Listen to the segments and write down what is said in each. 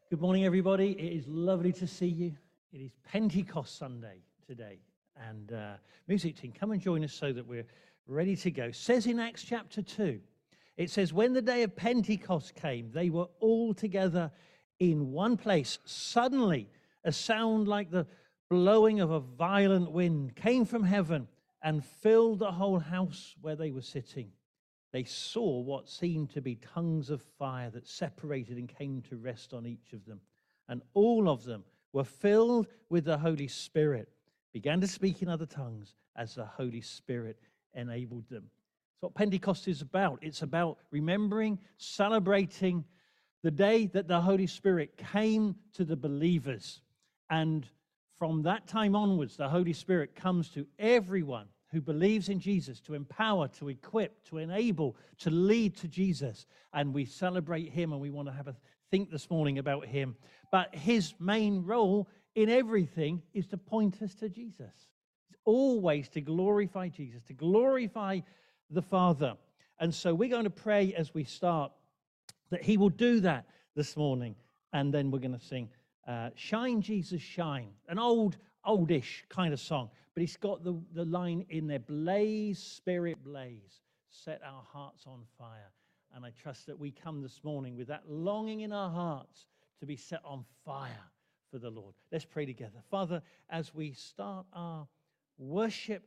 Good morning, everybody. It is lovely to see you. It is Pentecost Sunday today. And music team, come and join us so that we're ready to go. It says in Acts chapter 2, it says, when the day of Pentecost came, they were all together in one place. Suddenly, a sound like the blowing of a violent wind came from heaven and filled the whole house where they were sitting. They saw what seemed to be tongues of fire that separated and came to rest on each of them. And all of them were filled with the Holy Spirit, began to speak in other tongues as the Holy Spirit enabled them. That's what Pentecost is about. It's about remembering, celebrating the day that the Holy Spirit came to the believers. And from that time onwards, the Holy Spirit comes to everyone who believes in Jesus, to empower, to equip, to enable, to lead to Jesus. And we celebrate him, and we want to have a think this morning about him. But his main role in everything is to point us to Jesus. It's always to glorify Jesus, to glorify the Father. And so we're going to pray as we start that he will do that this morning. And then we're going to sing Shine, Jesus, Shine, an oldish kind of song. But it's got the line in there, blaze, Spirit, blaze, set our hearts on fire. And I trust that we come this morning with that longing in our hearts to be set on fire for the Lord. Let's pray together. Father, as we start our worship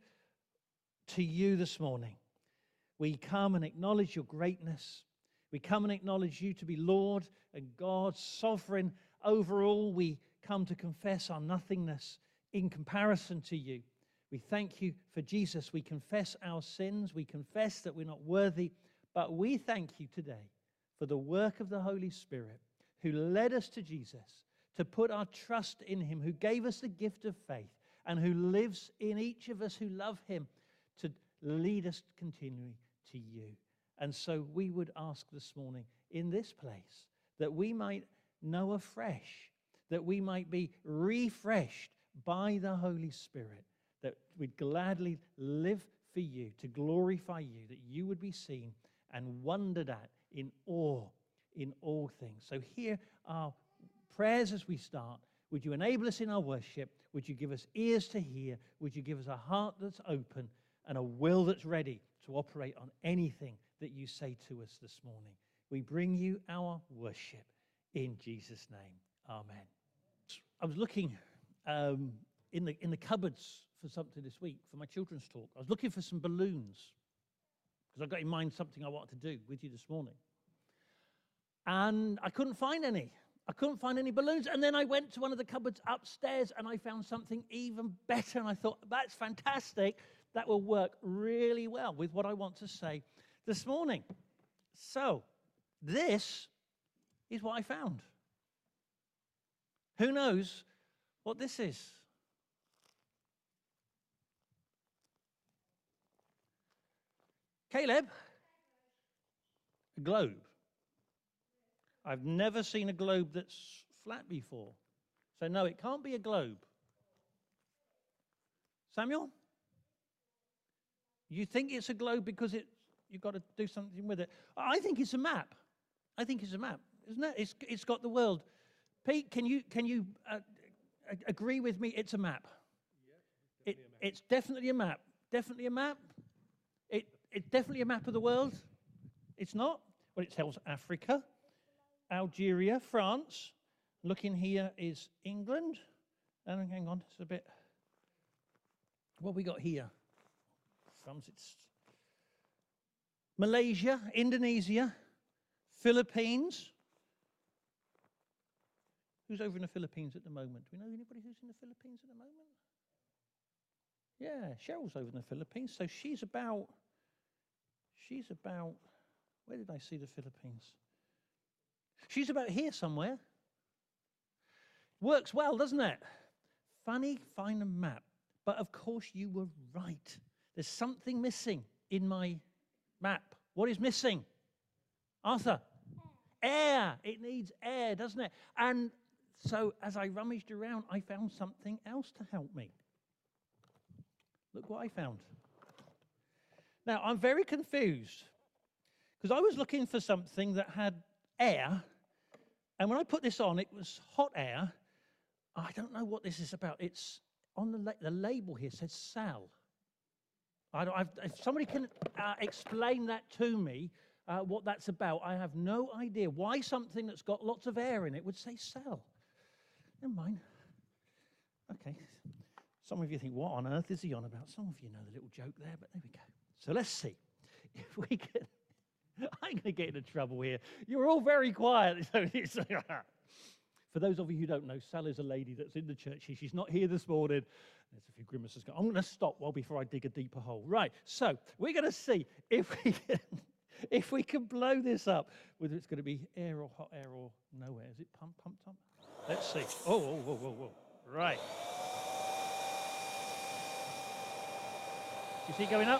to you this morning, we come and acknowledge your greatness. We come and acknowledge you to be Lord and God, sovereign over all. We come to confess our nothingness in comparison to you. We thank you for Jesus. We confess our sins. We confess that we're not worthy. But we thank you today for the work of the Holy Spirit who led us to Jesus, to put our trust in him, who gave us the gift of faith, and who lives in each of us who love him to lead us continually to you. And so we would ask this morning in this place that we might know afresh, that we might be refreshed by the Holy Spirit, that we'd gladly live for you, to glorify you, that you would be seen and wondered at in awe in all things. So hear our prayers as we start. Would you enable us in our worship? Would you give us ears to hear? Would you give us a heart that's open and a will that's ready to operate on anything that you say to us this morning? We bring you our worship in Jesus' name. Amen. I was looking in the cupboards for something this week for my children's talk. I was looking for some balloons because I've got in mind something I wanted to do with you this morning. And I couldn't find any. I couldn't find any balloons. And then I went to one of the cupboards upstairs and I found something even better. And I thought, that's fantastic. That will work really well with what I want to say this morning. So this is what I found. Who knows what this is? Caleb? A globe. I've never seen a globe that's flat before. So no, it can't be a globe. Samuel? You think it's a globe because you've got to do something with it. I think it's a map. I think it's a map, isn't it? It's got the world. Pete, can you agree with me? It's a map. Yeah, it's definitely a map. Definitely a map. It's definitely a map of the world. It's not. Well, it tells Africa, Algeria, France. Looking here is England. And hang on, it's a bit. What have we got here? It's Malaysia, Indonesia, Philippines. Who's over in the Philippines at the moment? Do we know anybody who's in the Philippines at the moment? Yeah, Cheryl's over in the Philippines. So she's about, where did I see the Philippines? She's about here somewhere. Works well, doesn't it? Funny, find a map. But of course you were right. There's something missing in my map. What is missing? Arthur? Air. It needs air, doesn't it? And so as I rummaged around, I found something else to help me. Look what I found. Now, I'm very confused because I was looking for something that had air, And when I put this on, it was hot air. I don't know what this is about. It's on the label here says Sal. If somebody can explain that to me, what that's about, I have no idea why something that's got lots of air in it would say Sal. Never mind. Okay. Some of you think, what on earth is he on about? Some of you know the little joke there, but there we go. So let's see if we can. I'm going to get into trouble here. You're all very quiet. For those of you who don't know, Sal is a lady that's in the church here. She's not here this morning. There's a few grimaces going. I'm going to stop before I dig a deeper hole. Right, so we're going to see if we can blow this up, whether it's going to be air or hot air or no air. Is it pumped up? Let's see. Whoa. Right. You see it going up?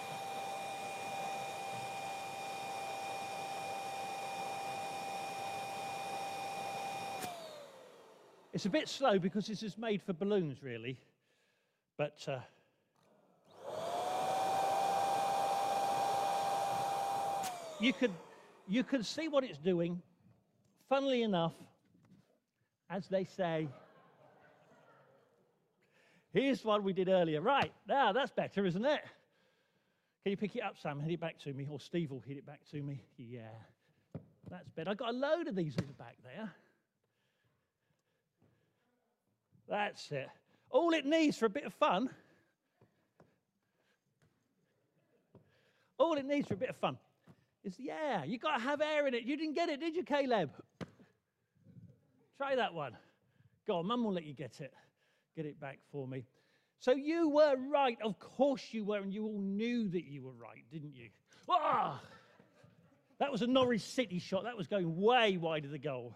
It's a bit slow because this is made for balloons, really. But you could see what it's doing. Funnily enough, as they say, here's one we did earlier. Right, now that's better, isn't it? Can you pick it up, Sam? Hit it back to me, or Steve will hit it back to me. Yeah, that's better. I've got a load of these in the back there. That's it. All it needs for a bit of fun. All it needs for a bit of fun is the air. You've got to have air in it. You didn't get it, did you, Caleb? Try that one. Go on, Mum will let you get it. Get it back for me. So you were right. Of course you were, and you all knew that you were right, didn't you? Ah! That was a Norwich City shot. That was going way wide of the goal.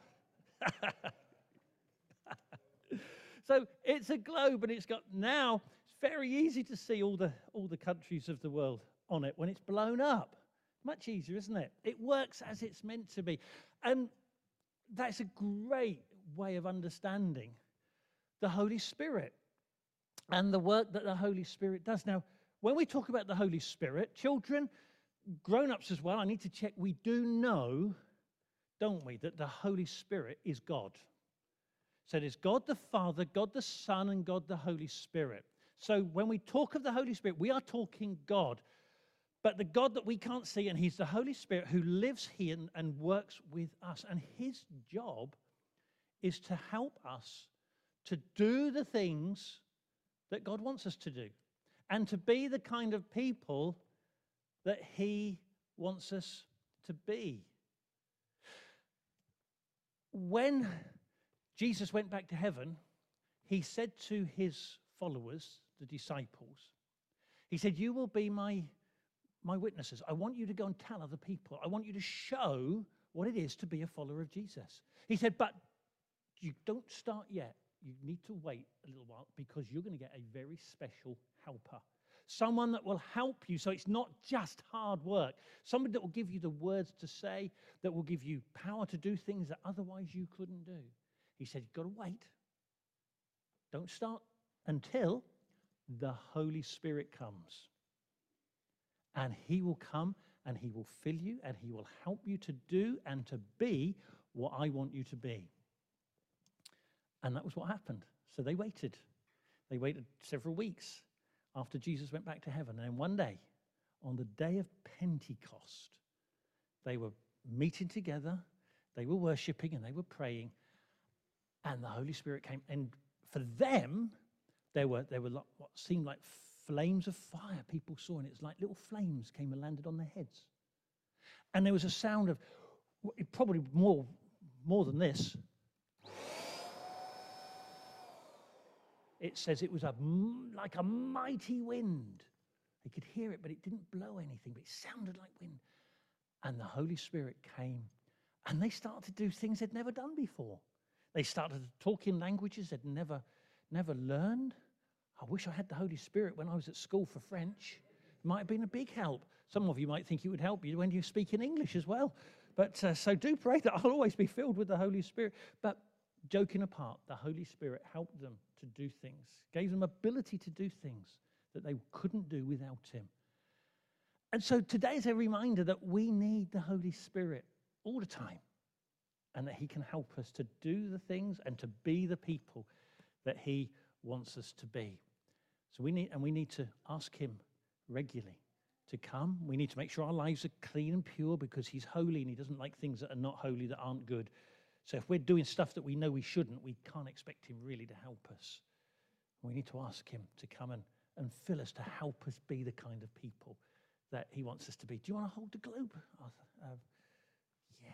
So it's a globe, and it's very easy to see all the countries of the world on it when it's blown up. Much easier, isn't it? It works as it's meant to be. And that's a great way of understanding the Holy Spirit and the work that the Holy Spirit does. Now, when we talk about the Holy Spirit, children, grown-ups as well, I need to check, we do know, don't we, that the Holy Spirit is God. So there's God the Father, God the Son, and God the Holy Spirit. So when we talk of the Holy Spirit, we are talking God. But the God that we can't see, and he's the Holy Spirit who lives here and works with us. And his job is to help us to do the things that God wants us to do. And to be the kind of people that he wants us to be. When Jesus went back to heaven, he said to his followers, the disciples, he said, you will be my witnesses. I want you to go and tell other people. I want you to show what it is to be a follower of Jesus. He said, but you don't start yet. You need to wait a little while because you're going to get a very special helper. Someone that will help you so it's not just hard work. Somebody that will give you the words to say, that will give you power to do things that otherwise you couldn't do. He said, you've got to wait. Don't start until the Holy Spirit comes. And he will come and he will fill you and he will help you to do and to be what I want you to be. And that was what happened. So they waited. They waited several weeks after Jesus went back to heaven. And one day, on the day of Pentecost, they were meeting together, they were worshiping and they were praying. And the Holy Spirit came, and for them, there were what seemed like flames of fire people saw, and it's like little flames came and landed on their heads. And there was a sound of, probably more than this. It says it was like a mighty wind. They could hear it, but it didn't blow anything, but it sounded like wind. And the Holy Spirit came, and they started to do things they'd never done before. They started to talk in languages they'd never learned. I wish I had the Holy Spirit when I was at school for French. It might have been a big help. Some of you might think it would help you when you speak in English as well. But so do pray that I'll always be filled with the Holy Spirit. But joking apart, the Holy Spirit helped them to do things, gave them ability to do things that they couldn't do without him. And so today is a reminder that we need the Holy Spirit all the time. and that he can help us to do the things and to be the people that he wants us to be. So we need to ask him regularly to come. We need to make sure our lives are clean and pure because he's holy and he doesn't like things that are not holy, that aren't good. So if we're doing stuff that we know we shouldn't, we can't expect him really to help us. We need to ask him to come and fill us, to help us be the kind of people that he wants us to be. Do you want to hold the globe, Arthur? Yeah.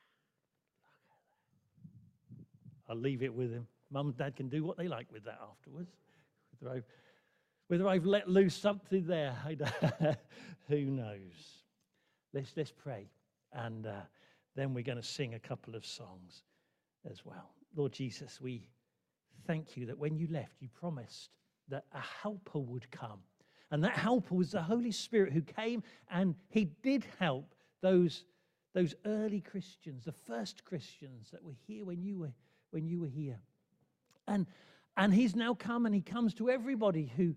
I'll leave it with him. Mum and Dad can do what they like with that afterwards. Whether I've let loose something there, who knows? Let's pray, and then we're going to sing a couple of songs as well. Lord Jesus, we thank you that when you left, you promised that a helper would come. And that helper was the Holy Spirit who came, and he did help those early Christians, the first Christians that were here when you were here. And he's now come, and he comes to everybody who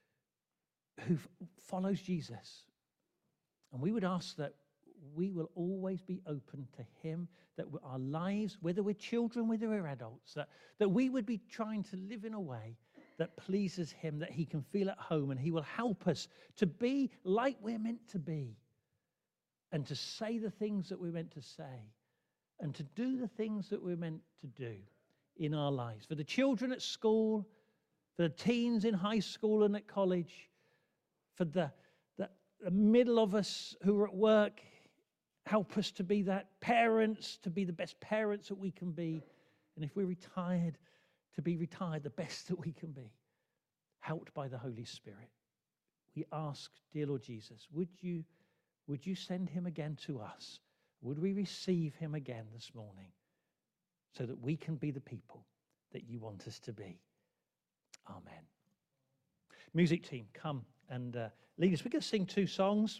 follows Jesus. And we would ask that we will always be open to him, that our lives, whether we're children, whether we're adults, that we would be trying to live in a way that pleases him, that he can feel at home, and he will help us to be like we're meant to be, and to say the things that we're meant to say, and to do the things that we're meant to do in our lives. For the children at school, for the teens in high school and at college, for the middle of us who are at work, help us to be that parents, to be the best parents that we can be. And if we're retired, to be retired the best that we can be, helped by the Holy Spirit. We ask, dear Lord Jesus, would you send him again to us? Would we receive him again this morning so that we can be the people that you want us to be? Amen. Music team, come and lead us. We're going to sing two songs.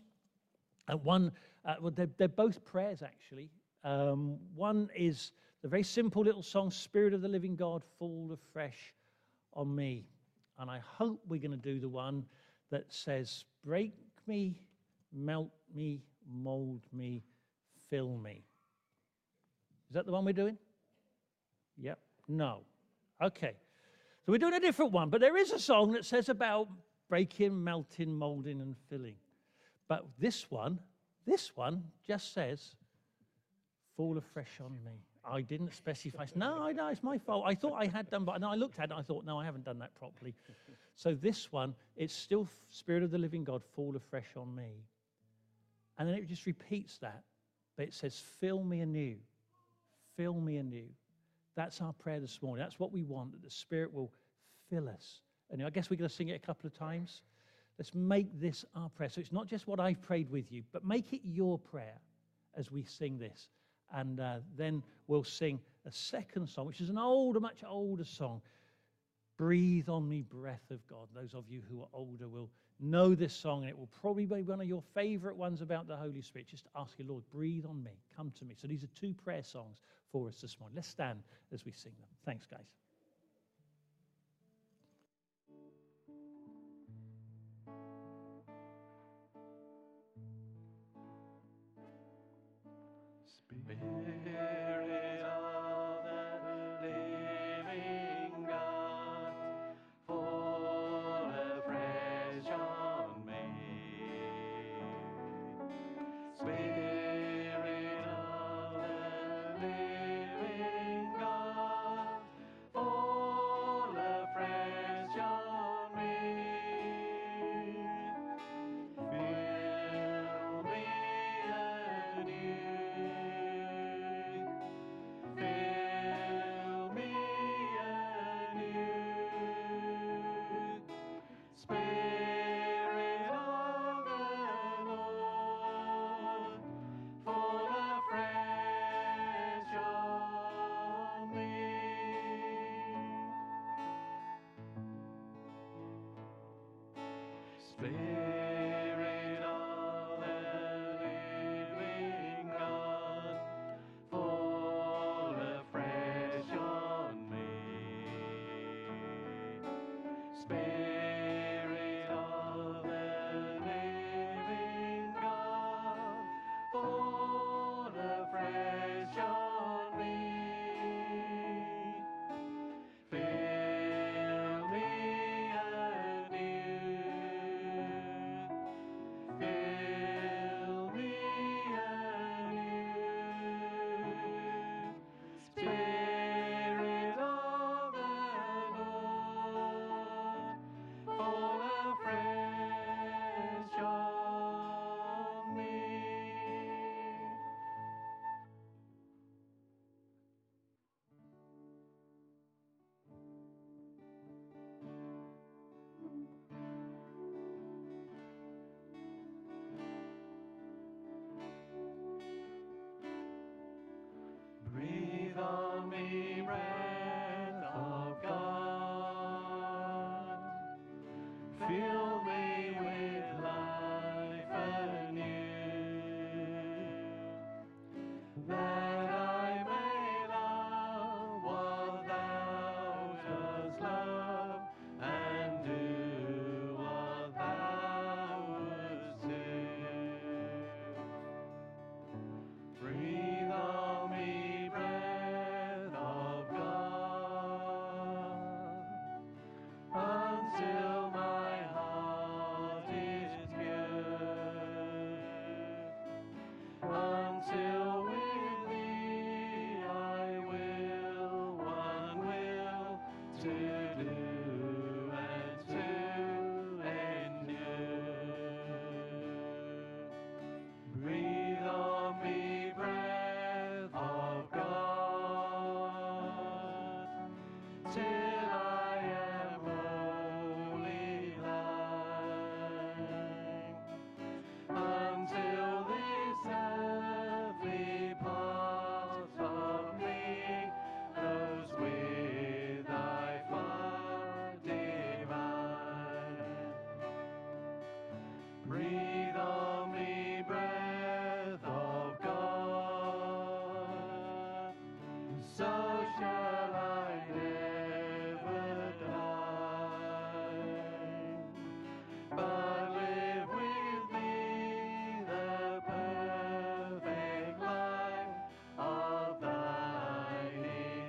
They're both prayers, actually. One is the very simple little song, Spirit of the Living God, fall afresh on me. And I hope we're going to do the one that says, break me, melt me, mold me, fill me. Is that the one we're doing? Yep. No. Okay. So we're doing a different one, but there is a song that says about breaking, melting, molding, and filling. But this one just says, fall afresh on me. I didn't specify. No, it's my fault. I thought I had done, but no, I looked at it and I thought, no, I haven't done that properly. So this one, it's still Spirit of the Living God, fall afresh on me. And then it just repeats that. But it says, fill me anew. Fill me anew. That's our prayer this morning. That's what we want, that the Spirit will fill us. And I guess we're going to sing it a couple of times. Let's make this our prayer. So it's not just what I've prayed with you, but make it your prayer as we sing this. And then we'll sing a second song, which is a much older song. Breathe on me, breath of God. Those of you who are older will know this song, and it will probably be one of your favorite ones about the Holy Spirit. Just ask your Lord, breathe on me, come to me. So these are two prayer songs for us this morning. Let's stand as we sing them. Thanks, guys. Spirit of the living God, fall afresh on me. Spirit of the living God, fall afresh on me. Fill me anew. Fill me anew, Spirit of the Lord, fall afresh on me. Spirit of the living God, fall afresh on me. Spirit of the living God, fall afresh on me. shall I never die, but live with me the perfect life of thine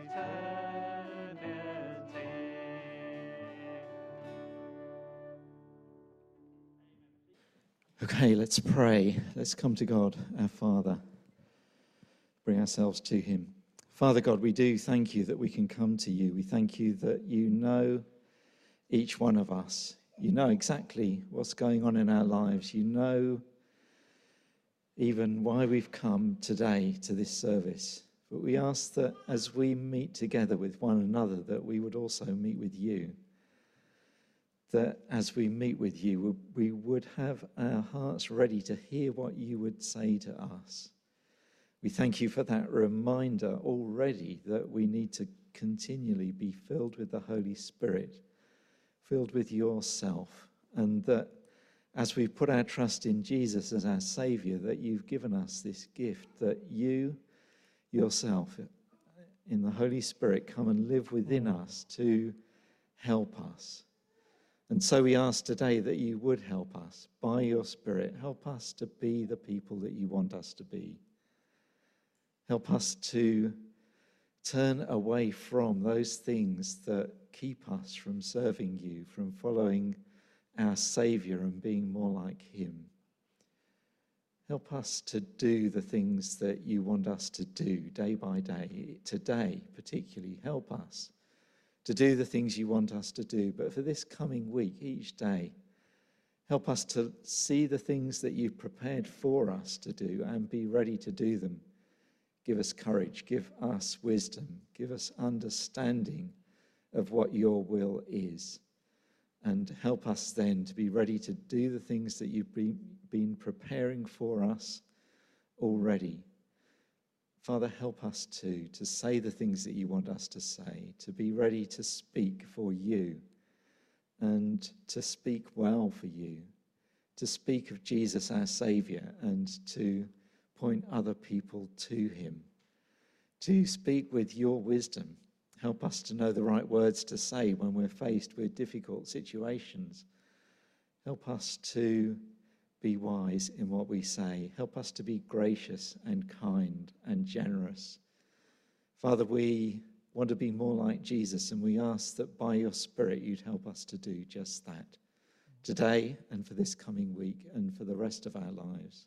eternity. Okay, let's pray. Let's come to God, our Father. Bring ourselves to him. Father God, we do thank you that we can come to you. We thank you that you know each one of us. You know exactly what's going on in our lives. You know even why we've come today to this service. But we ask that as we meet together with one another, that we would also meet with you. That as we meet with you, we would have our hearts ready to hear what you would say to us. We thank you for that reminder already that we need to continually be filled with the Holy Spirit, filled with yourself, and that as we put our trust in Jesus as our Saviour, that you've given us this gift, that you yourself in the Holy Spirit come and live within us to help us. And so we ask today that you would help us by your Spirit. Help us to be the people that you want us to be. Help us to turn away from those things that keep us from serving you, from following our Saviour and being more like him. Help us to do the things that you want us to do day by day. Today, particularly, help us to do the things you want us to do. But for this coming week, each day, help us to see the things that you've prepared for us to do and be ready to do them. Give us courage, give us wisdom, give us understanding of what your will is. And help us then to be ready to do the things that you've been preparing for us already. Father, help us to say the things that you want us to say, to be ready to speak for you and to speak well for you, to speak of Jesus our Saviour and to point other people to him, to speak with your wisdom. Help us to know the right words to say when we're faced with difficult situations. Help us to be wise in what we say. Help us to be gracious and kind and generous. Father, we want to be more like Jesus, and we ask that by your Spirit you'd help us to do just that today and for this coming week and for the rest of our lives.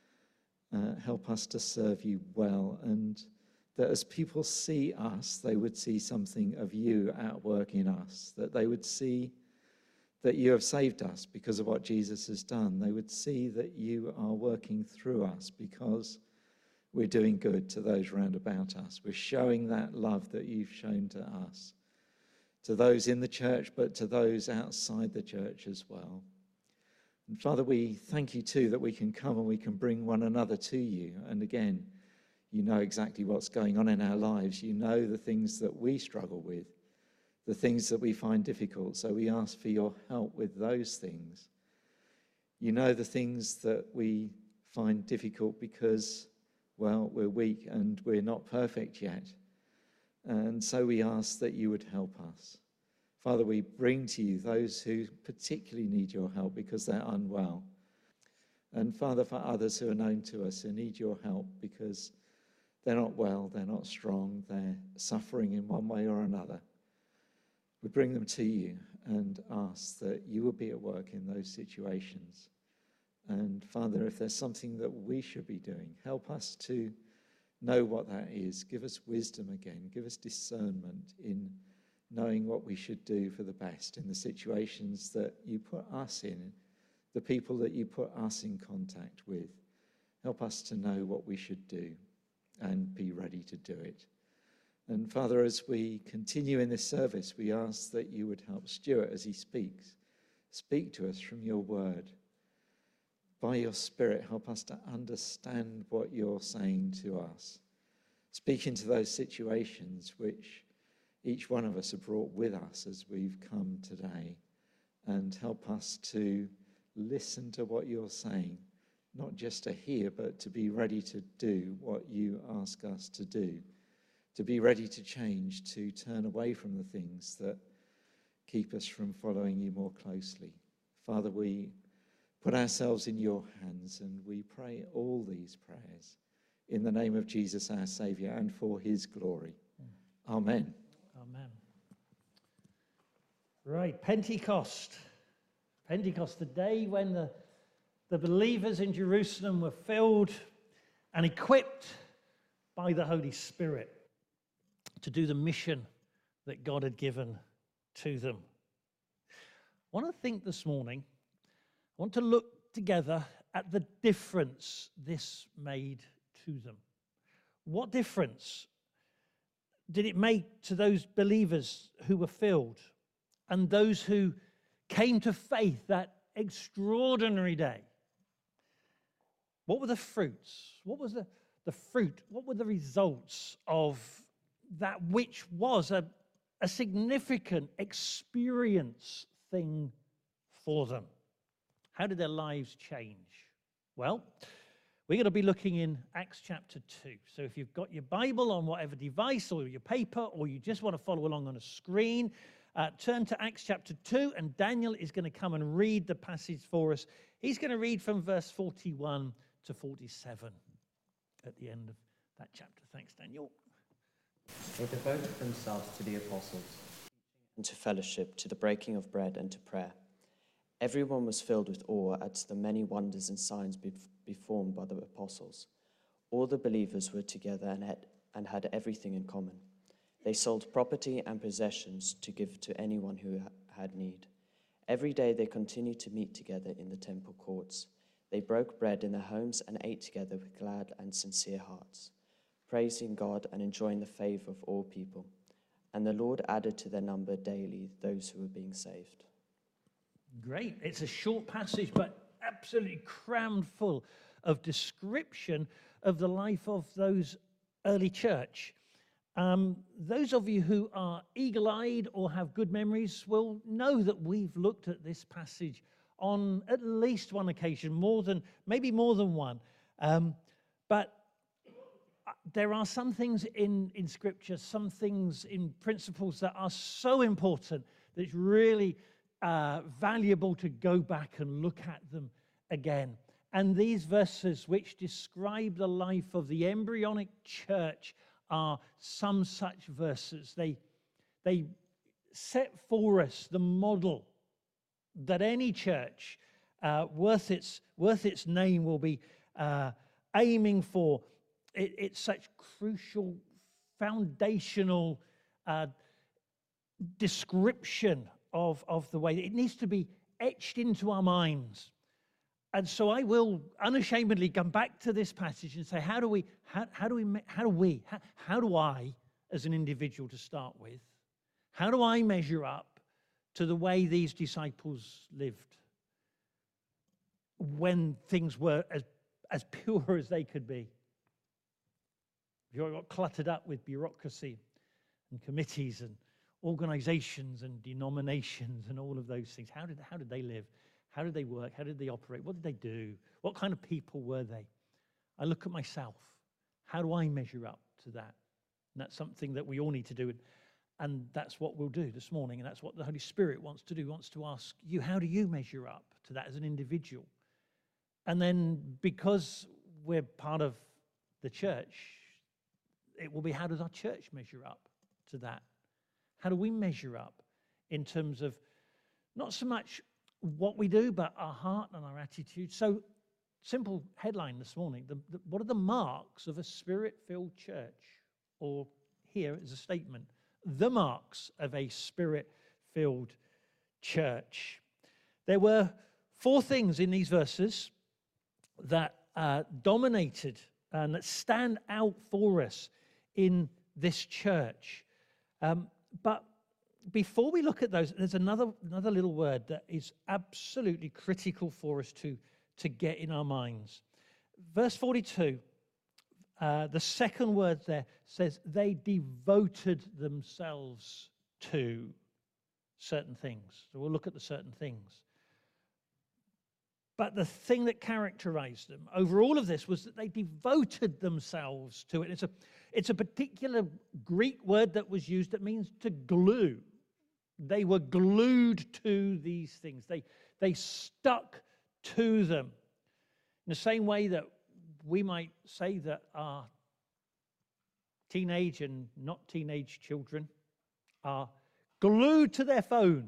Help us to serve you well, and that as people see us, they would see something of you at work in us, that they would see that you have saved us because of what Jesus has done. They would see that you are working through us because we're doing good to those round about us. We're showing that love that you've shown to us, to those in the church, but to those outside the church as well. And Father, we thank you too that we can come and we can bring one another to you. And again, you know exactly what's going on in our lives. You know the things that we struggle with, the things that we find difficult. So we ask for your help with those things. You know the things that we find difficult because, well, we're weak and we're not perfect yet. And so we ask that you would help us. Father, we bring to you those who particularly need your help because they're unwell. And Father, for others who are known to us who need your help because they're not well, they're not strong, they're suffering in one way or another. We bring them to you and ask that you will be at work in those situations. And Father, if there's something that we should be doing, help us to know what that is. Give us wisdom again. Give us discernment in knowing what we should do for the best in the situations that you put us in, the people that you put us in contact with. Help us to know what we should do and be ready to do it. And Father, as we continue in this service, we ask that you would help Stuart as he speaks. Speak to us from your word. By your Spirit, help us to understand what you're saying to us. Speak into those situations which each one of us have brought with us as we've come today. And help us to listen to what you're saying, not just to hear, but to be ready to do what you ask us to do. to be ready to change, to turn away from the things that keep us from following you more closely. Father, we put ourselves in your hands and we pray all these prayers in the name of Jesus, our Saviour, and for his glory. Amen. Amen. Right, Pentecost. Pentecost, the day when the believers in Jerusalem were filled and equipped by the Holy Spirit to do the mission that God had given to them. I want to think this morning, I want to look together at the difference this made to them. What difference did it make to those believers who were filled and those who came to faith that extraordinary day? What were the fruits? What was the fruit? What were the results of that which was a significant experience thing for them? How did their lives change? Well, we're going to be looking in Acts chapter 2. So if you've got your Bible on whatever device or your paper, or you just want to follow along on a screen, turn to Acts chapter 2, and Daniel is going to come and read the passage for us. He's going to read from verse 41 to 47 at the end of that chapter. Thanks, Daniel. They devoted themselves to the apostles, and to fellowship, to the breaking of bread, and to prayer. Everyone was filled with awe at the many wonders and signs performed by the apostles. All the believers were together and had everything in common. They sold property and possessions to give to anyone who had need. Every day they continued to meet together in the temple courts. They broke bread in their homes and ate together with glad and sincere hearts, praising God and enjoying the favor of all people. And the Lord added to their number daily those who were being saved. Great. It's a short passage, but absolutely crammed full of description of the life of those early church. Those of you who are eagle-eyed or have good memories will know that we've looked at this passage on at least one occasion, maybe more than one. But there are some things in Scripture, some things in principles that are so important that it's really valuable to go back and look at them again. And these verses, which describe the life of the embryonic church, are some such verses. They set for us the model that any church worth its name will be aiming for. It's such crucial, foundational description of the way. It needs to be etched into our minds. And so I will unashamedly come back to this passage and say, how do I, as an individual to start with, how do I measure up to the way these disciples lived when things were as pure as they could be? You got cluttered up with bureaucracy and committees and organizations and denominations and all of those things. How did they live? How did they work? How did they operate? What did they do? What kind of people were they? I look at myself. How do I measure up to that? And that's something that we all need to do. And that's what we'll do this morning. And that's what the Holy Spirit wants to do. He wants to ask you, how do you measure up to that as an individual? And then because we're part of the church, it will be, how does our church measure up to that? How do we measure up in terms of not so much what we do, but our heart and our attitude? So, simple headline this morning, what are the marks of a Spirit-filled church? Or here is a statement, the marks of a Spirit-filled church. There were 4 things in these verses that dominated and that stand out for us in this church. But before we look at those, there's another little word that is absolutely critical for us to get in our minds. Verse 42, the second word there says they devoted themselves to certain things. So we'll look at the certain things. But the thing that characterized them over all of this was that they devoted themselves to it. It's a particular Greek word that was used that means to glue. They were glued to these things. They stuck to them. In the same way that we might say that our teenage and not teenage children are glued to their phone.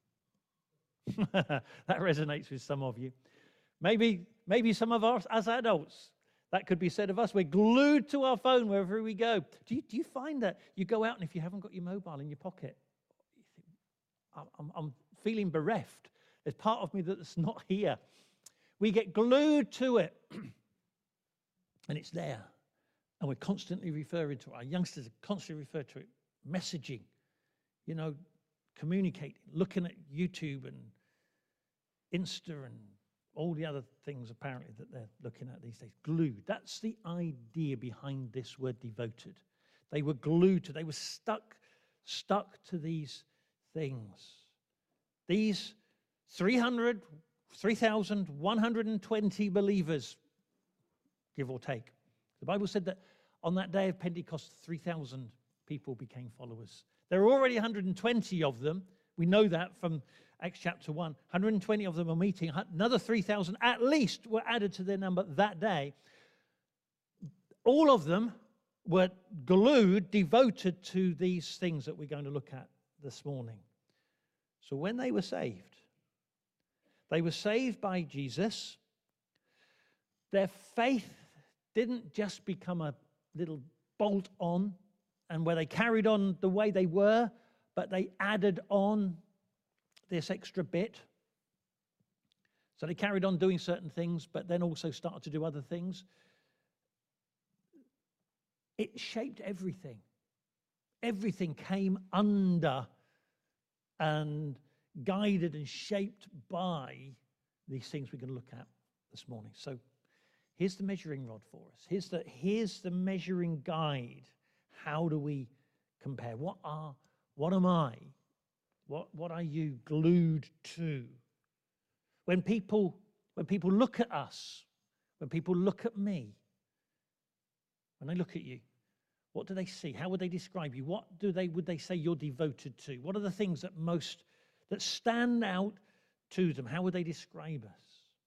That resonates with some of you. Maybe some of us as adults, that could be said of us. We're glued to our phone wherever we go. Do you find that you go out and if you haven't got your mobile in your pocket, you think, I'm feeling bereft. There's part of me that's not here. We get glued to it, and it's there. And we're constantly referring to it. Our youngsters are constantly refer to it. Messaging, communicating, looking at YouTube and Insta and all the other things apparently that they're looking at these days. Glued. That's the idea behind this word devoted. They were glued to, they were stuck to these things. These 3,120 believers, give or take. The Bible said that on that day of Pentecost, 3,000 people became followers. There were already 120 of them. We know that from Acts chapter 1. 120 of them are meeting. Another 3,000 at least were added to their number that day. All of them were glued, devoted to these things that we're going to look at this morning. So when they were saved by Jesus. Their faith didn't just become a little bolt on and where they carried on the way they were, but they added on this extra bit. So they carried on doing certain things, but then also started to do other things. It shaped everything. Everything came under and guided and shaped by these things we're going to look at this morning. So here's the measuring rod for us. Here's the measuring guide. How do we compare? What am I? What are you glued to? When people look at us, when people look at me, when they look at you, what do they see? How would they describe you? What would they say you're devoted to? What are the things that stand out to them? How would they describe us?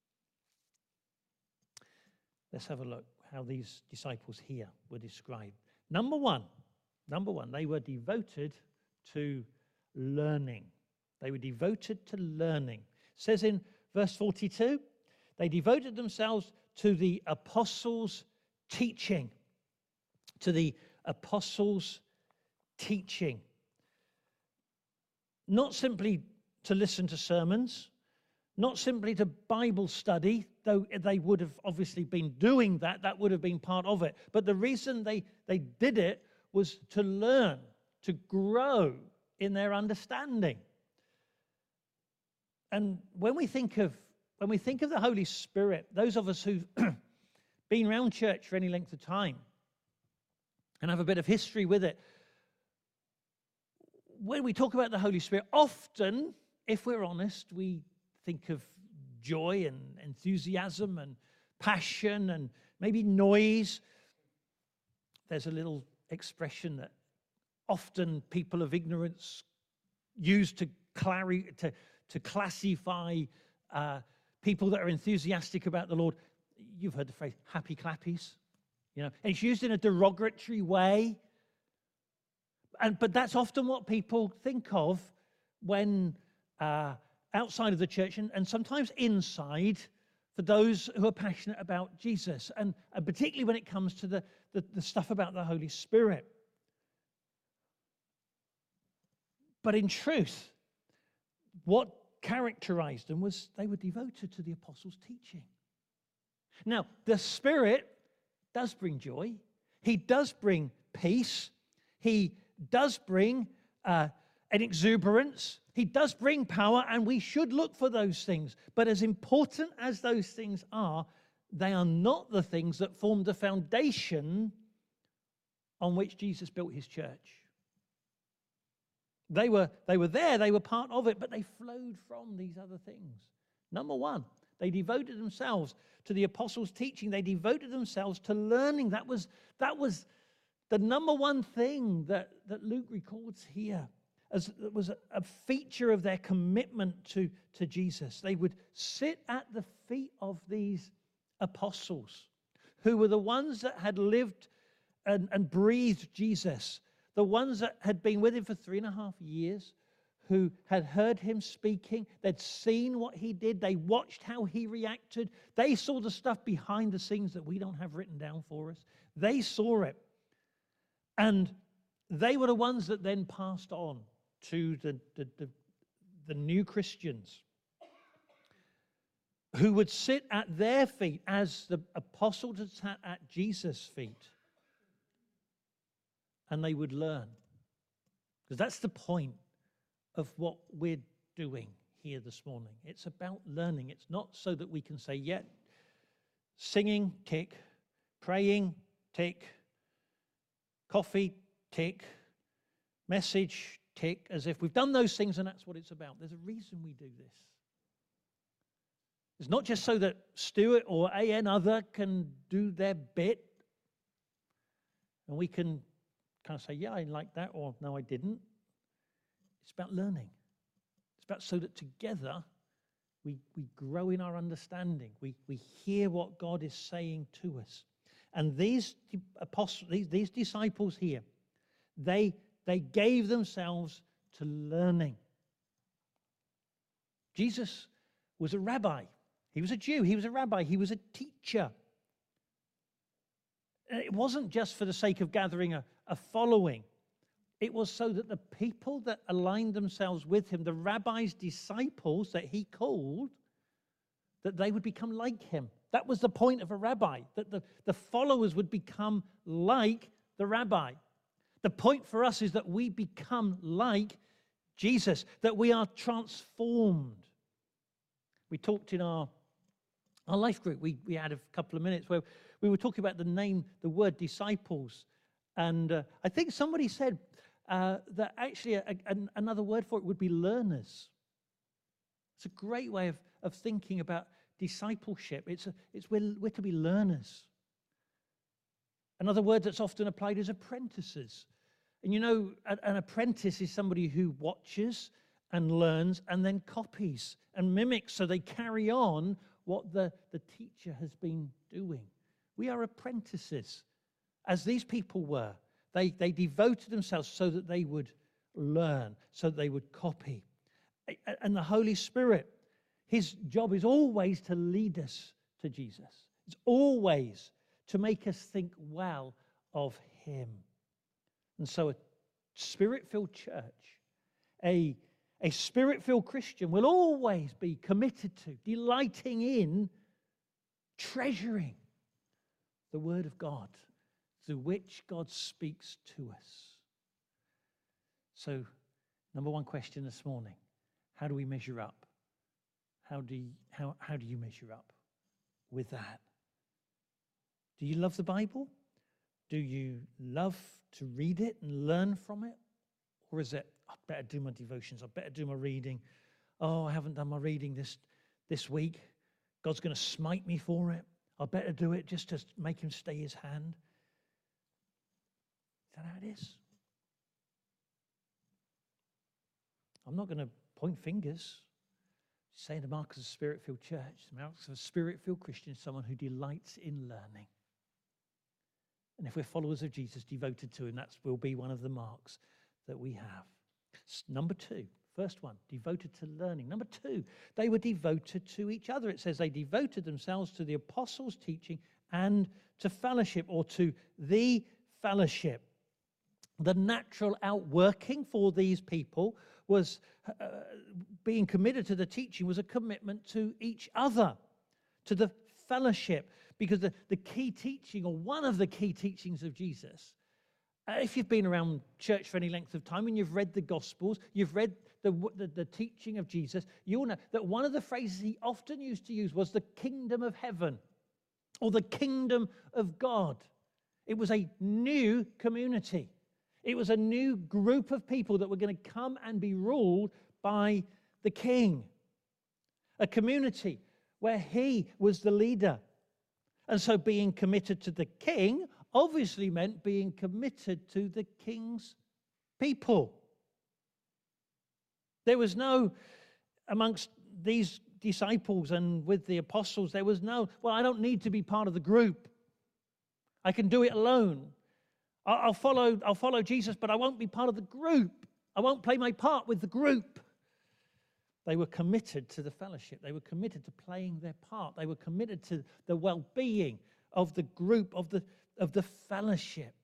Let's have a look how these disciples here were described. Number one, they were devoted to learning. They were devoted to learning. It says in verse 42, they devoted themselves to the apostles' teaching. To the apostles' teaching. Not simply to listen to sermons, not simply to Bible study, though they would have obviously been doing that would have been part of it. But the reason they did it was to learn, to grow in their understanding. And when we think of the Holy Spirit, those of us who've been around church for any length of time and have a bit of history with it, when we talk about the Holy Spirit, often, if we're honest, we think of joy and enthusiasm and passion and maybe noise. There's a little expression that often people of ignorance use to classify people that are enthusiastic about the Lord. You've heard the phrase happy clappies. And it's used in a derogatory way. But that's often what people think of when outside of the church and sometimes inside for those who are passionate about Jesus, and particularly when it comes to the stuff about the Holy Spirit. But in truth, what characterized them was they were devoted to the apostles' teaching. Now, the Spirit does bring joy. He does bring peace. He does bring an exuberance. He does bring power, and we should look for those things. But as important as those things are, they are not the things that formed the foundation on which Jesus built his church. They were there, they were part of it, but they flowed from these other things. Number one, They devoted themselves to the apostles' teaching. They devoted themselves to learning. That was the number one thing that Luke records here. As it was a feature of their commitment to Jesus. They would sit at the feet of these apostles, who were the ones that had lived and breathed Jesus, the ones that had been with him for 3.5 years, who had heard him speaking. They'd seen what he did. They watched how he reacted. They saw the stuff behind the scenes that we don't have written down for us. They saw it. And they were the ones that then passed on to the new Christians, who would sit at their feet as the apostles had sat at Jesus' feet. And they would learn. Because that's the point of what we're doing here this morning. It's about learning. It's not so that we can say, yeah, singing, tick, praying, tick, coffee, tick, message, tick, as if we've done those things and that's what it's about. There's a reason we do this. It's not just so that Stuart or AN other can do their bit and we can kind of say, yeah, I like that, or no, I didn't. It's about learning. It's about so that together we grow in our understanding. We hear what God is saying to us. And these apostles, these disciples here, they gave themselves to learning. Jesus was a rabbi. He was a Jew. He was a rabbi. He was a teacher. And it wasn't just for the sake of gathering a following. It was so that the people that aligned themselves with him, the rabbi's disciples that he called, that they would become like him. That was the point of a rabbi, that the followers would become like the rabbi. The point for us is that we become like Jesus, that we are transformed. We talked in our life group, we had a couple of minutes where we were talking about the word disciples. And I think somebody said that actually another word for it would be learners. It's a great way of thinking about discipleship. It's we're to be learners. Another word that's often applied is apprentices. And you know, an apprentice is somebody who watches and learns and then copies and mimics, so they carry on what the teacher has been doing. We are apprentices, as these people were. They devoted themselves so that they would learn, so that they would copy. And the Holy Spirit, his job is always to lead us to Jesus. It's always to make us think well of him. And so a Spirit-filled church, a Spirit-filled Christian will always be committed to, delighting in, treasuring the Word of God, through which God speaks to us. So, number one question this morning, how do we measure up? How do you measure up with that? Do you love the Bible? Do you love to read it and learn from it? Or is it, I better do my devotions, I better do my reading. Oh, I haven't done my reading this week. God's going to smite me for it. I better do it just to make him stay his hand. Is that how it is? I'm not going to point fingers. Saying the mark of a Spirit-filled church, the mark of a Spirit-filled Christian is someone who delights in learning. And if we're followers of Jesus, devoted to him, that will be one of the marks that we have. Number two, first one, devoted to learning. Number two, they were devoted to each other. It says they devoted themselves to the apostles' teaching and to fellowship, or to the fellowship. The natural outworking for these people was being committed to the teaching was a commitment to each other, to the fellowship, because the key teaching, or one of the key teachings of Jesus, if you've been around church for any length of time and you've read the Gospels, you've read the teaching of Jesus, you'll know that one of the phrases he often used to use was the kingdom of heaven, or the kingdom of God. It was a new community. It was a new group of people that were going to come and be ruled by the king. A community where he was the leader. And so being committed to the king obviously meant being committed to the king's people. There was no, amongst these disciples and with the apostles, there was no, well, I don't need to be part of the group. I can do it alone. I'll follow Jesus, but I won't be part of the group. I won't play my part with the group. They were committed to the fellowship. They were committed to playing their part. They were committed to the well-being of the group, of the fellowship.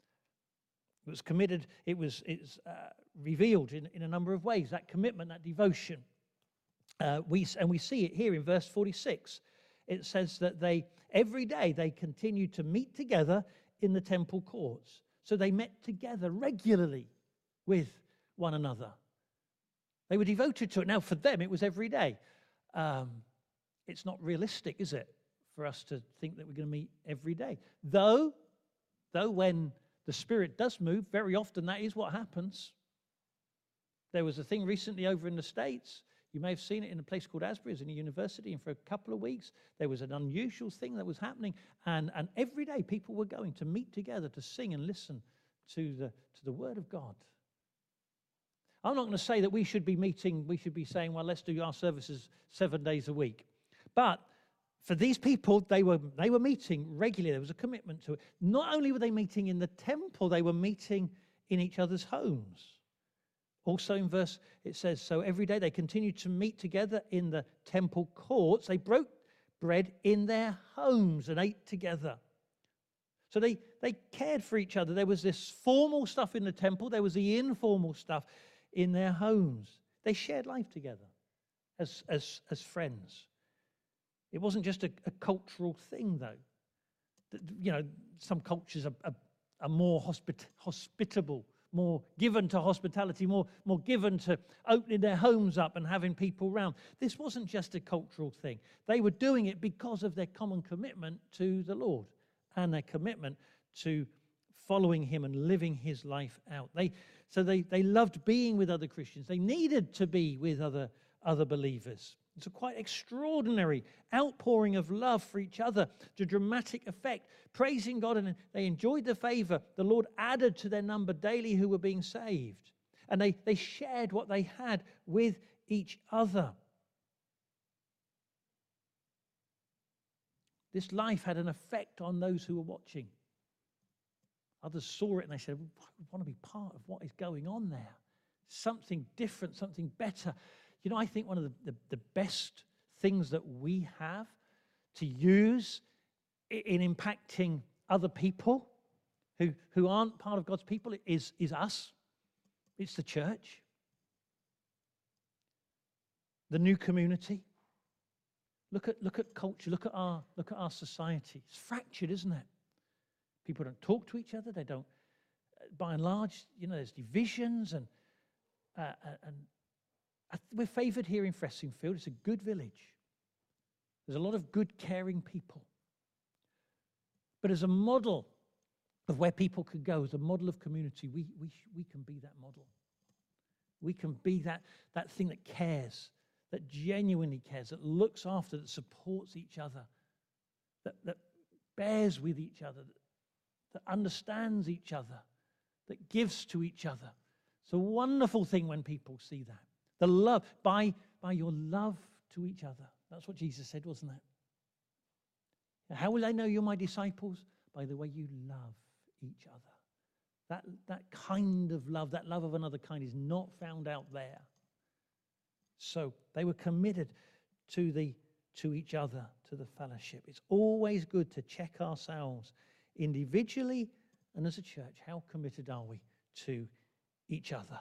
It was committed, it's revealed in a number of ways, that commitment, that devotion. We see it here in verse 46. It says that every day they continued to meet together in the temple courts. So they met together regularly with one another. They were devoted to it. Now, for them, it was every day. It's not realistic, is it, for us to think that we're going to meet every day? Though when the Spirit does move, very often that is what happens. There was a thing recently over in the States. You may have seen it in a place called Asbury, in a university, and for a couple of weeks there was an unusual thing that was happening, and every day people were going to meet together to sing and listen to the Word of God. I'm not going to say that we should be saying, well, let's do our services 7 days a week. But for these people, they were meeting regularly. There was a commitment to it. Not only were they meeting in the temple, they were meeting in each other's homes. Also in verse, it says, so every day they continued to meet together in the temple courts. They broke bread in their homes and ate together. So they cared for each other. There was this formal stuff in the temple. There was the informal stuff in their homes. They shared life together as friends. It wasn't just a cultural thing, though. You know, some cultures are more hospitable, more given to hospitality, more given to opening their homes up and having people around. This wasn't just a cultural thing. They were doing it because of their common commitment to the Lord and their commitment to following him and living his life out. They loved being with other Christians. They needed to be with other believers. It's a quite extraordinary outpouring of love for each other to dramatic effect, praising God, and they enjoyed the favor. The Lord added to their number daily who were being saved. And they shared what they had with each other. This life had an effect on those who were watching. Others saw it and they said, we want to be part of what is going on there. Something different, something better. You know, I think one of the best things that we have to use in impacting other people who aren't part of God's people is us. It's the church. The new community. Look at culture, look at our society. It's fractured, isn't it? People don't talk to each other. They don't, by and large, you know, there's divisions and we're favoured here in Fressingfield. It's a good village. There's a lot of good, caring people. But as a model of where people could go, as a model of community, we can be that model. We can be that thing that cares, that genuinely cares, that looks after, that supports each other, that bears with each other, that understands each other, that gives to each other. It's a wonderful thing when people see that. The love, by your love to each other. That's what Jesus said, wasn't it? How will I know you're my disciples? By the way you love each other. That kind of love, that love of another kind, is not found out there. So they were committed to each other, to the fellowship. It's always good to check ourselves individually and as a church. How committed are we to each other?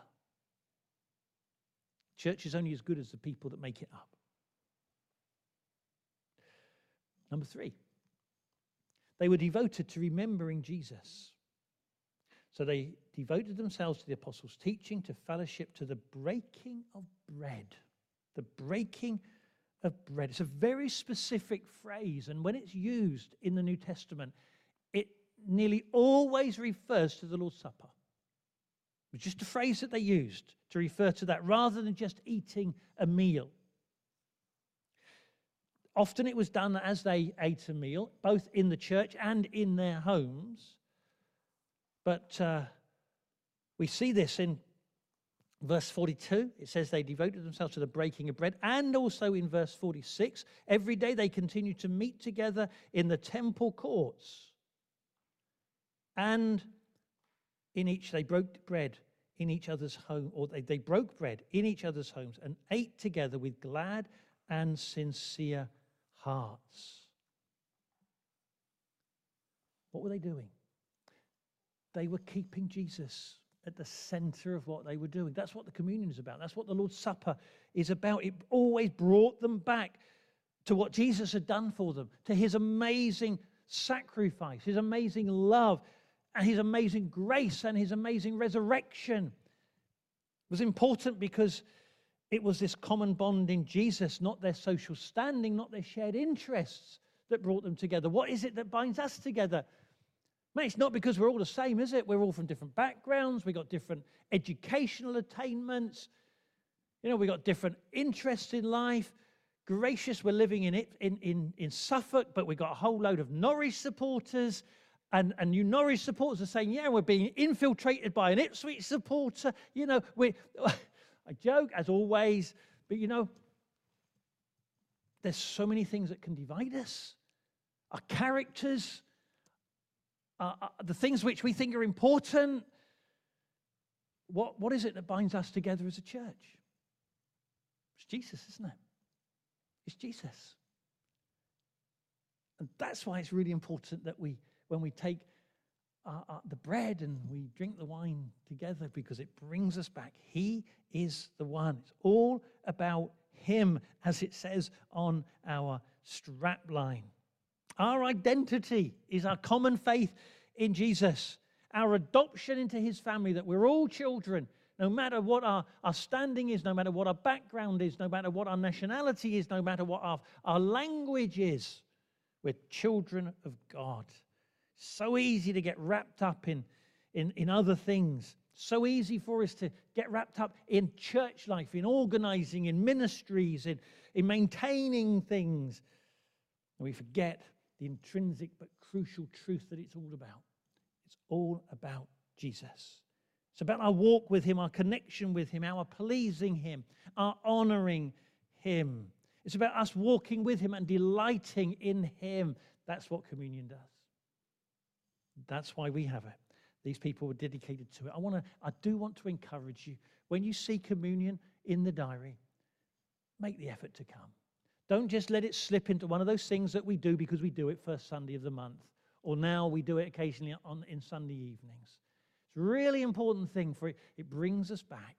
Church is only as good as the people that make it up. Number 3, they were devoted to remembering Jesus. So they devoted themselves to the apostles' teaching, to fellowship, to the breaking of bread. The breaking of bread. It's a very specific phrase, and when it's used in the New Testament, it nearly always refers to the Lord's Supper. It was just a phrase that they used to refer to that, rather than just eating a meal. Often it was done as they ate a meal, both in the church and in their homes. But we see this in verse 42. It says they devoted themselves to the breaking of bread. And also in verse 46, every day they continued to meet together in the temple courts. And in each, they broke bread in each other's home, or they broke bread in each other's homes and ate together with glad and sincere hearts. What were they doing? They were keeping Jesus at the center of what they were doing. That's what the communion is about. That's what the Lord's Supper is about. It always brought them back to what Jesus had done for them, to his amazing sacrifice, his amazing love, and his amazing grace and his amazing resurrection. It was important because it was this common bond in Jesus, not their social standing, not their shared interests, that brought them together. What is it that binds us together? Man, it's not because we're all the same, is it? We're all from different backgrounds. We've got different educational attainments. You know, we've got different interests in life. Gracious, we're living in Suffolk, but we've got a whole load of Norwich supporters. And you Norwich supporters are saying, yeah, we're being infiltrated by an Ipswich supporter. You know, I joke, as always, but you know, there's so many things that can divide us. Our characters, the things which we think are important. What is it that binds us together as a church? It's Jesus, isn't it? It's Jesus. And that's why it's really important that when we take the bread and we drink the wine together, because it brings us back. He is the one. It's all about him, as it says on our strap line. Our identity is our common faith in Jesus, our adoption into his family, that we're all children, no matter what our standing is, no matter what our background is, no matter what our nationality is, no matter what our language is. We're children of God. So easy to get wrapped up in other things. So easy for us to get wrapped up in church life, in organizing, in ministries, in maintaining things. And we forget the intrinsic but crucial truth that it's all about. It's all about Jesus. It's about our walk with him, our connection with him, our pleasing him, our honoring him. It's about us walking with him and delighting in him. That's what communion does. That's why we have it. These people were dedicated to it. I do want to encourage you, when you see communion in the diary, make the effort to come. Don't just let it slip into one of those things that we do because we do it first Sunday of the month, or now we do it occasionally in Sunday evenings. It's a really important thing for it. It brings us back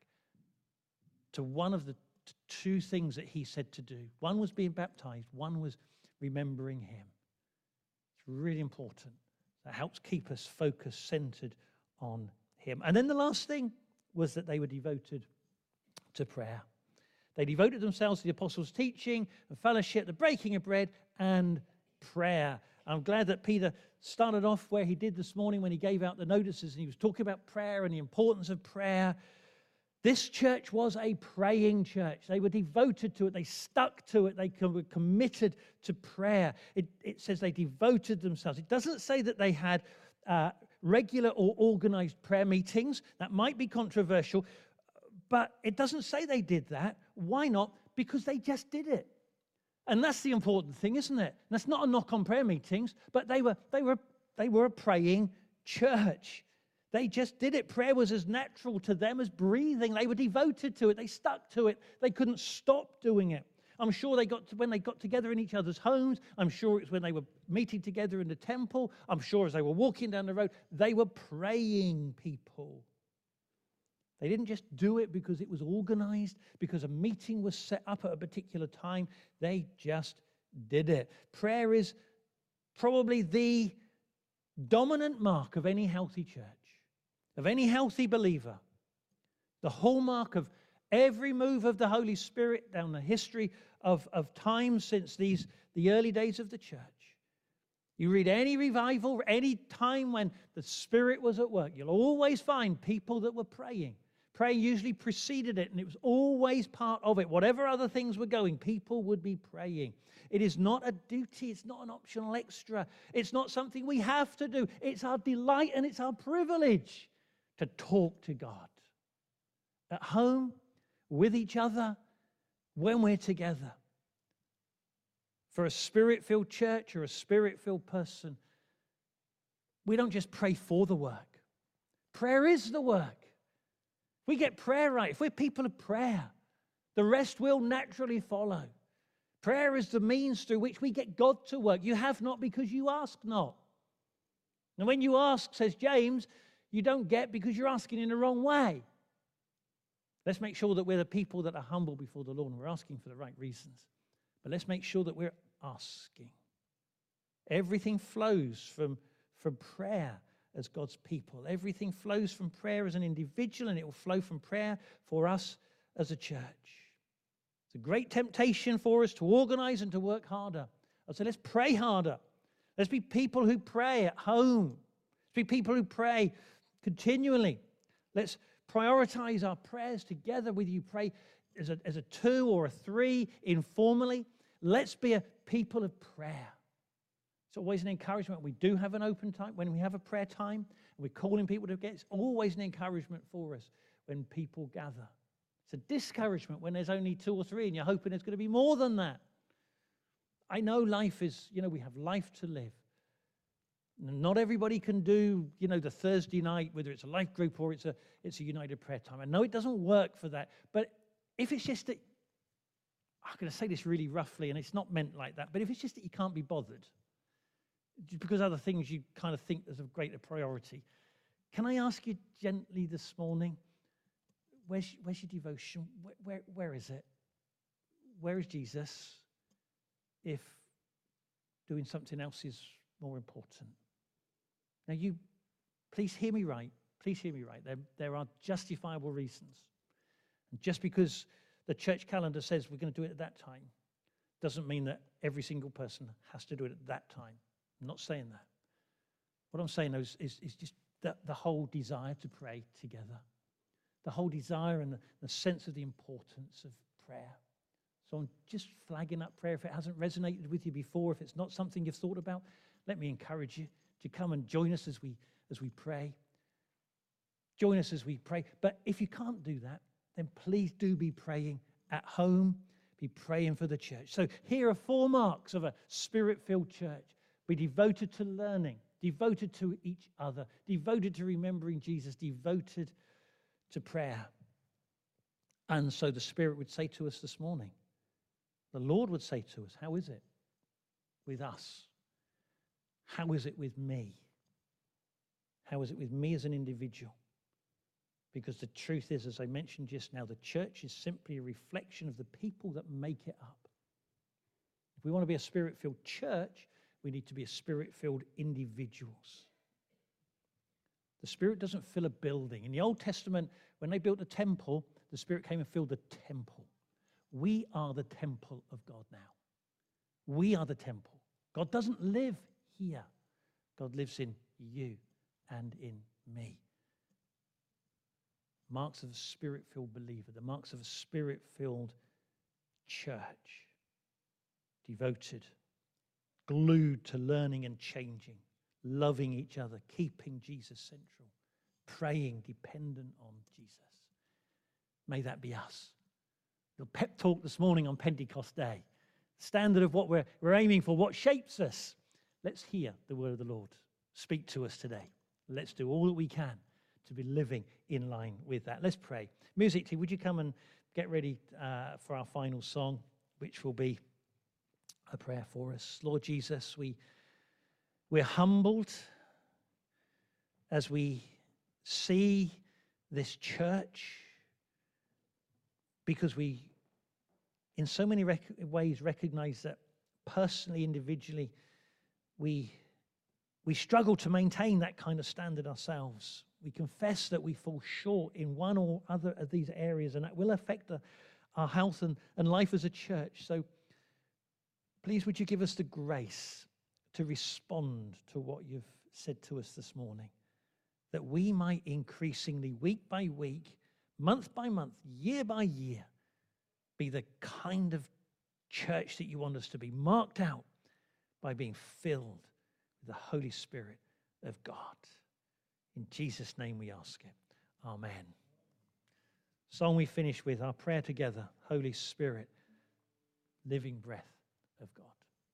to one of the two things that he said to do. One was being baptized. One was remembering him. It's really important. That helps keep us focused, centered on him. And then the last thing was that they were devoted to prayer. They devoted themselves to the apostles' teaching and fellowship, the breaking of bread, and prayer. I'm glad that Peter started off where he did this morning when he gave out the notices and he was talking about prayer and the importance of prayer. This church was a praying church. They were devoted to it. They stuck to it. They were committed to prayer. It says they devoted themselves. It doesn't say that they had regular or organized prayer meetings. That might be controversial, but it doesn't say they did that. Why not? Because they just did it. And that's the important thing, isn't it? And that's not a knock on prayer meetings, but they were a praying church. They just did it. Prayer was as natural to them as breathing. They were devoted to it. They stuck to it. They couldn't stop doing it. I'm sure when they got together in each other's homes. I'm sure it was when they were meeting together in the temple. I'm sure as they were walking down the road, they were praying people. They didn't just do it because it was organized, because a meeting was set up at a particular time. They just did it. Prayer is probably the dominant mark of any healthy church, of any healthy believer. The hallmark of every move of the Holy Spirit down the history of time since the early days of the church. You read any revival, any time when the Spirit was at work, you'll always find people that were praying Prayer usually preceded it, and it was always part of it. Whatever other things were going, people would be praying. It is not a duty. It's not an optional extra. It's not something we have to do. It's our delight and it's our privilege to talk to God. At home, with each other, when we're together. For a spirit-filled church or a spirit-filled person, we don't just pray for the work. Prayer is the work. If we get prayer right, if we're people of prayer, the rest will naturally follow. Prayer is the means through which we get God to work. You have not because you ask not. And when you ask, says James, you don't get because you're asking in the wrong way. Let's make sure that we're the people that are humble before the Lord and we're asking for the right reasons. But let's make sure that we're asking. Everything flows from prayer as God's people. Everything flows from prayer as an individual, and it will flow from prayer for us as a church. It's a great temptation for us to organize and to work harder. So let's pray harder. Let's be people who pray at home. Let's be people who pray continually. Let's prioritize our prayers together, whether you pray as a 2 or a 3 informally. Let's be a people of prayer. It's always an encouragement. We do have an open time when we have a prayer time, and we're calling people to get. It's always an encouragement for us when people gather. It's a discouragement when there's only 2 or 3 and you're hoping there's going to be more than that. I know life is, we have life to live. Not everybody can do, the Thursday night, whether it's a life group or it's a united prayer time. I know it doesn't work for that, but if it's just that, I'm going to say this really roughly, and it's not meant like that, but if it's just that you can't be bothered, because other things you kind of think is of greater priority, can I ask you gently this morning, where's your devotion? Where is it? Where is Jesus if doing something else is more important? Now, please hear me right. Please hear me right. There are justifiable reasons. And just because the church calendar says we're going to do it at that time doesn't mean that every single person has to do it at that time. I'm not saying that. What I'm saying is just the whole desire to pray together. The whole desire and the sense of the importance of prayer. So I'm just flagging up prayer. If it hasn't resonated with you before, if it's not something you've thought about, let me encourage you to come and join us as we pray. Join us as we pray. But if you can't do that, then please do be praying at home. Be praying for the church. So here are 4 marks of a spirit-filled church. Be devoted to learning, devoted to each other, devoted to remembering Jesus, devoted to prayer. And so the Spirit would say to us this morning, the Lord would say to us, how is it with us? How is it with me? How is it with me as an individual? Because the truth is, as I mentioned just now, the church is simply a reflection of the people that make it up. If we want to be a Spirit-filled church, we need to be a Spirit-filled individuals. The Spirit doesn't fill a building. In the Old Testament, when they built the temple, the Spirit came and filled the temple. We are the temple of God now. We are the temple. God doesn't live here. God lives in you and in me. Marks of a Spirit-filled believer, the marks of a Spirit-filled church. Devoted, glued to learning and changing, loving each other, keeping Jesus central, praying dependent on Jesus. May that be us. The pep talk this morning on Pentecost Day, standard of what we're aiming for, what shapes us. Let's hear the word of the Lord speak to us today. Let's do all that we can to be living in line with that. Let's pray. Music team, would you come and get ready for our final song, which will be a prayer for us. Lord Jesus, we're humbled as we see this church, because we, in so many ways, recognize that personally, individually, we struggle to maintain that kind of standard ourselves. We confess that we fall short in one or other of these areas, and that will affect our health and life as a church. So please, would you give us the grace to respond to what you've said to us this morning, that we might increasingly, week by week, month by month, year by year, be the kind of church that you want us to be, marked out by being filled with the Holy Spirit of God. In Jesus' name we ask it. Amen. Song we finish with, our prayer together, Holy Spirit, living breath of God.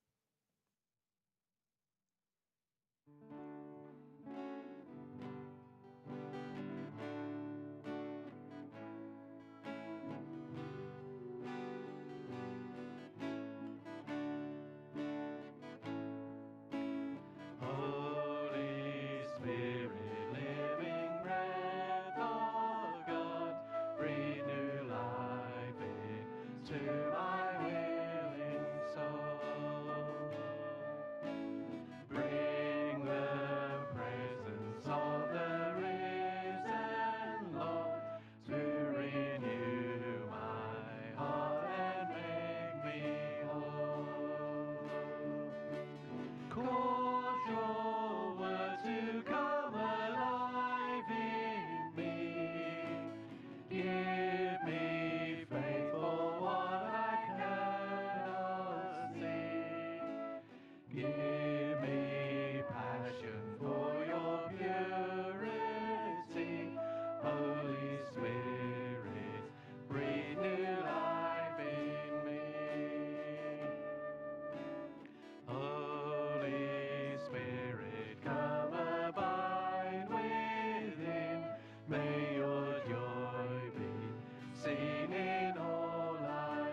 Holy Spirit, living breath of God, breathe new life into my willing soul. Bring the presence of the risen Lord to renew my heart and make me whole. Cause your word to come alive in me. Give me faith for what I cannot see. Give me passion for your purity. Holy Spirit, breathe new life in me. Holy Spirit, come abide within. May your joy be seen in all I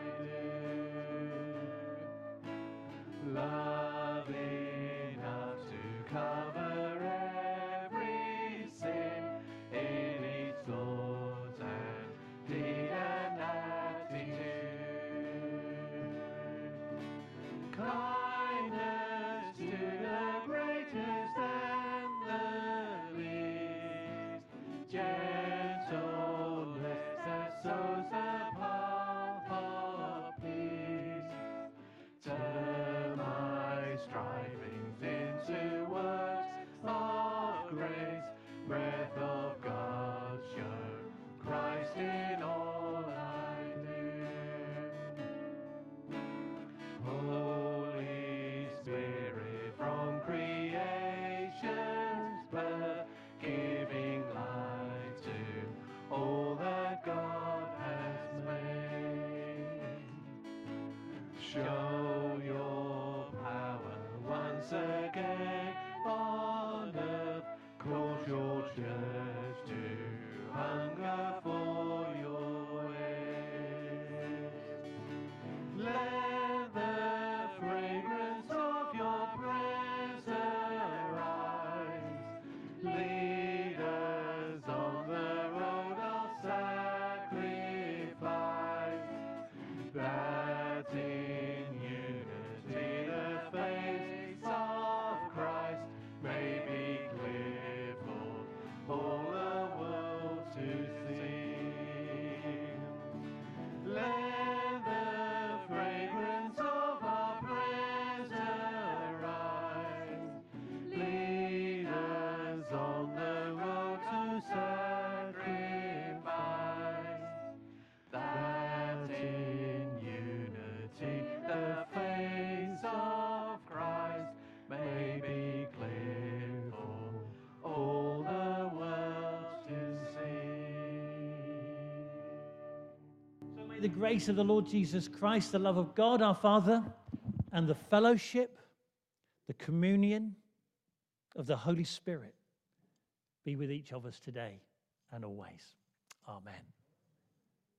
do. Love enough to cover every sin in each thought and deed and attitude. Kindness to the greatest and the least, gentleness that sows the path of peace. Turn my strivings into works of grace, breath of God, show Christ in all I do. Holy Spirit, from creation's birth, giving life to all that God has made. Show your power once again on earth, cause your church to hunger for your ways. Let the fragrance of your presence rise. Lead us on the road of sacrifice, that in unity the face of Christ may be clear for all the world to see. Let the fragrance of our presence rise. Lead us on the road to sacrifice, that in unity the face of Christ may be clear for all the world to see. So may the grace of the Lord Jesus Christ, the love of God our Father, and the fellowship, the communion of the Holy Spirit be with each of us today and always. Amen.